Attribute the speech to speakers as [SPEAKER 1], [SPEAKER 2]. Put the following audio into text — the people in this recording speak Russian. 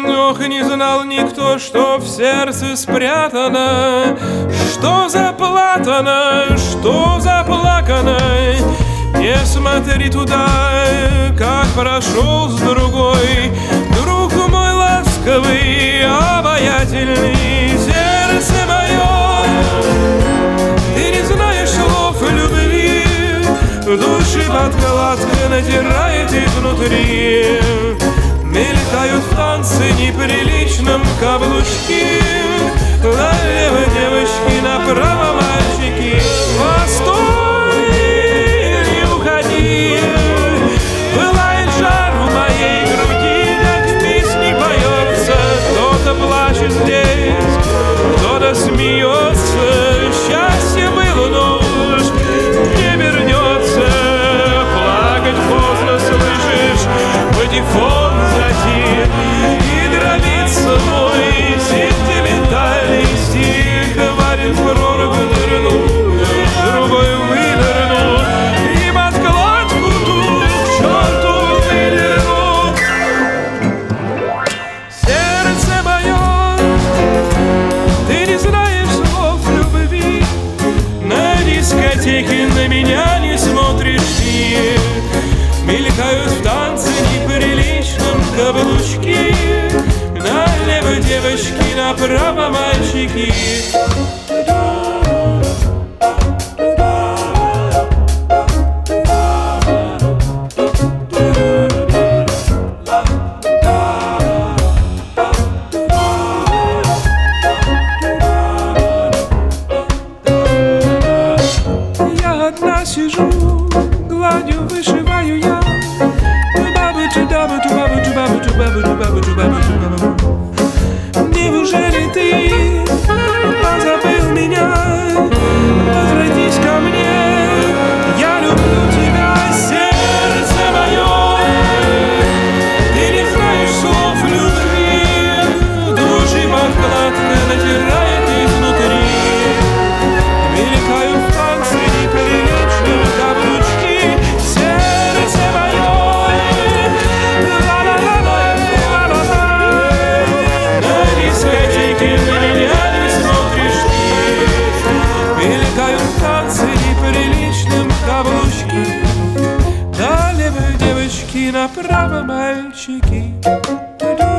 [SPEAKER 1] Ох, не знал никто, что в сердце спрятано, что заплатано, что заплакано. Не смотри туда, как прошел с другой друг мой ласковый, обаятельный. Сердце мое, ты не знаешь слов любви, души подкладка натирает изнутри. Мелькают в танце неприличном каблучки, налево девочки, направо мальчики. Постой, не уходи, пылает жар в моей груди, как в песне поется. Кто-то плачет здесь, кто-то смеется. Счастье было, но уж не вернется. Плакать поздно, слышишь, патефон затих, и дробится мой сентиментальный стих. Варит в прорубь нырнул, другой вынырнул, и подкладку ту к черту выдернул. Сердце мое, ты не знаешь слов любви, на дискотеке на меня не смотришь ты. Мелькают в танце неприличном каблучки, налево девочки, направо мальчики. Я одна сижу, гладью вышиваю я. Неужели ты позабыл меня? Возвратись ко мне, я люблю тебя. Сердце мое, ты не знаешь слов любви, души подкладка натирает изнутри. Мелькают в танце неприличные каблучки. Сердце мое, на дискотеке на меня не смотришь ты. Мелькают в танце неприличным каблучки, налево девочки, направо мальчики.